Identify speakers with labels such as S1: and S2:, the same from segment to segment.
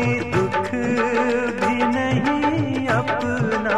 S1: कोई दुख भी नहीं अपना,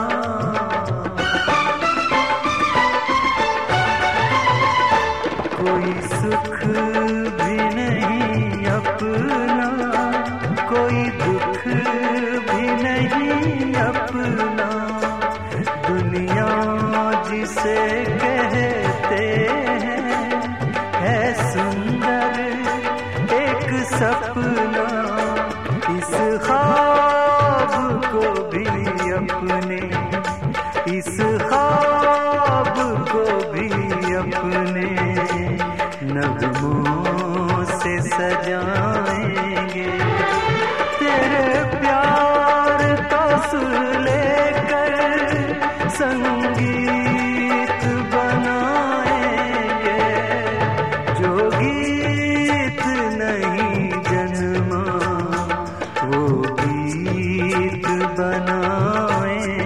S1: कोई सुख भी नहीं अपना, कोई दुख भी नहीं अपना। दुनिया जिसे कहते हैं है सुंदर एक सपना, इस ख्वाब को भी अपने, इस ख्वाब को भी अपने नगमों से सजाएंगे। तेरे प्यार का सुर लेकर संगीत बनाएंगे, जो गीत नहीं जन्मा वो गीत बनाएंगे।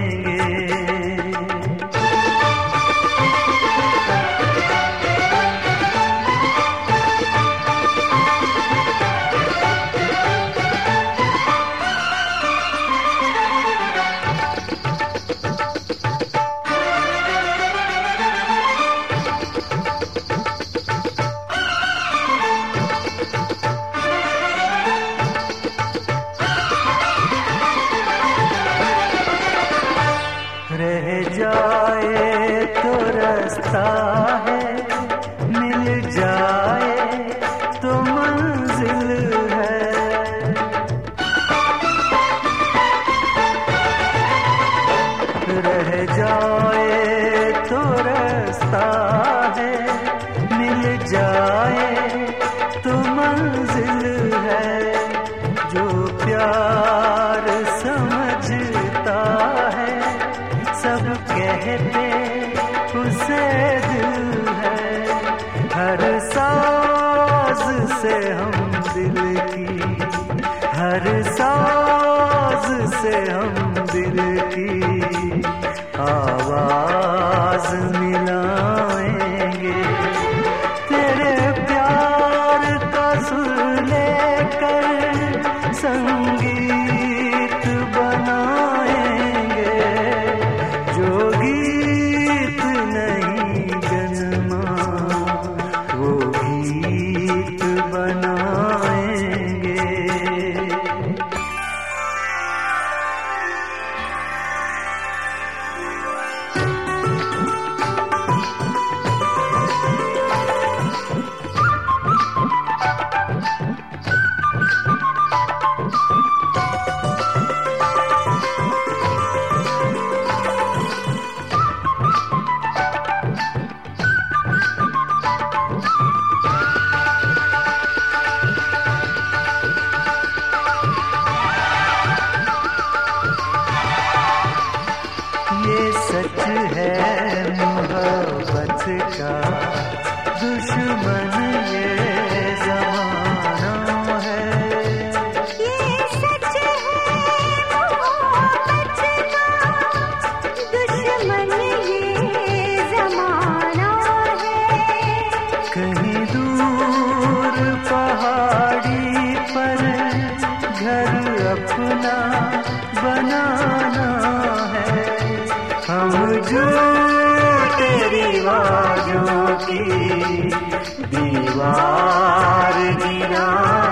S1: रह जाए तो रास्ता है, मिल जाए तो मंजिल है। रह जाए तो रास्ता है, मिल जाए तो मंजिल है। जो प्यार समझता है सब कहते उसे दिल है। हर साज से हम दिल की, हर साज से हम दिल की आवाज मिलाएंगे। तेरे प्यार का सुर लेकर संगीत बनाएंगे, जो गीत नहीं जन्मा वो गीत बनाएंगे। ये सच है मोहब्बत का दुश्मन ये ज़माना है।
S2: ये सच है मोहब्बत का दुश्मन ये ज़माना है।
S1: कहीं दूर पहाड़ी पर घर अपना बनाना है। हम झूठे रिवाजों की दीवार गिरा